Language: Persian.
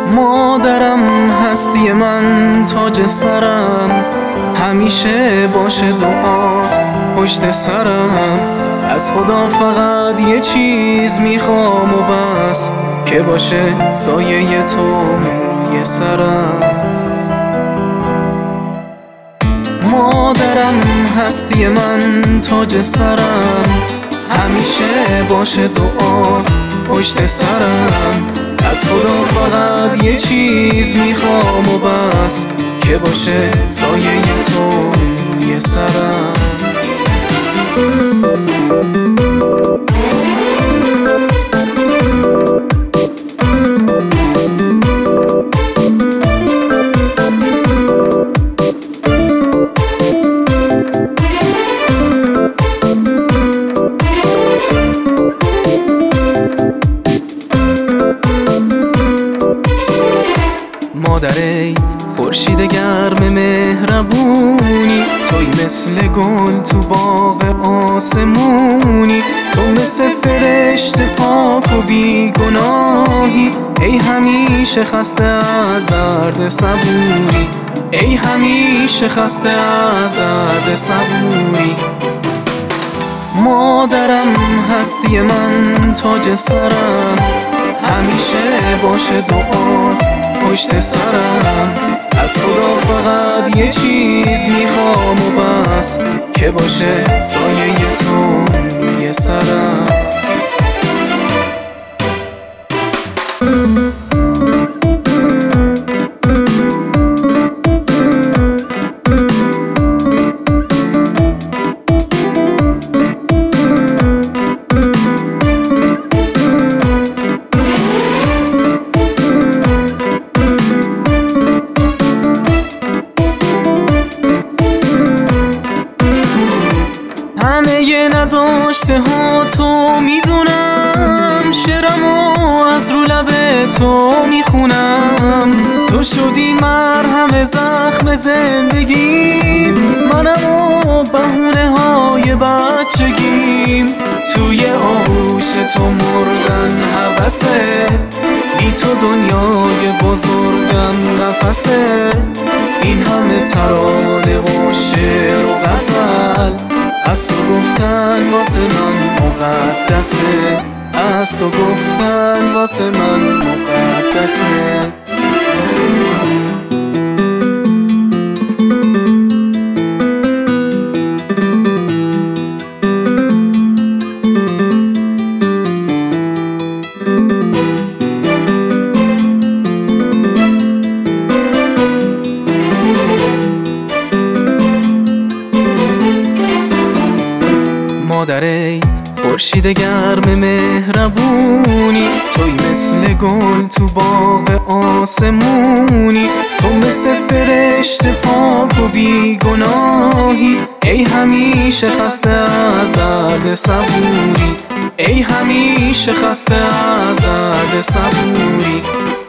مادرم هستی من، تاج سرم، همیشه باشه دعات پشت سرم. از خدا فقط یه چیز میخوام و بس، که باشه سایه تو روی سرم. مادرم هستی من، تاج سرم، همیشه باشه دعات پشت سرم. از خدا فقط یه چیز میخوام و بس، که باشه سایه تو روی سرم. مادر خورشید گرم مهربونی، توی مثل گل تو باغ آسمونی، تو مثل فرشته پاک و بیگناهی. ای همیشه خسته از درد صبوری، ای همیشه خسته از درد صبوری. مادرم هستی من، تاج سرم، همیشه باشه دعات پشت سرم. از خدا فقط یه چیز میخوام و بس، که باشه سایه تو روی سرم. همه نداشته ها تو میدونم، شعرمو از رو لب تو میخونم. تو شدی مرهم زخم زندگیم، منم و بهونه های بچگیم. توی آغوش تو مردن هوسه، بی تو دنیای بزرگم نفسه. این همه ترانه و شعر و غزل، از تو گفتن واسه من مقدسه، از تو گفتن واسه من مقدسه. مادر خورشید گرم مهربونی، توی مثل گل تو باغ آسمونی، تو مثل فرشته پاک و بیگناهی. ای همیشه خسته از درد صبوری، ای همیشه خسته از درد صبوری.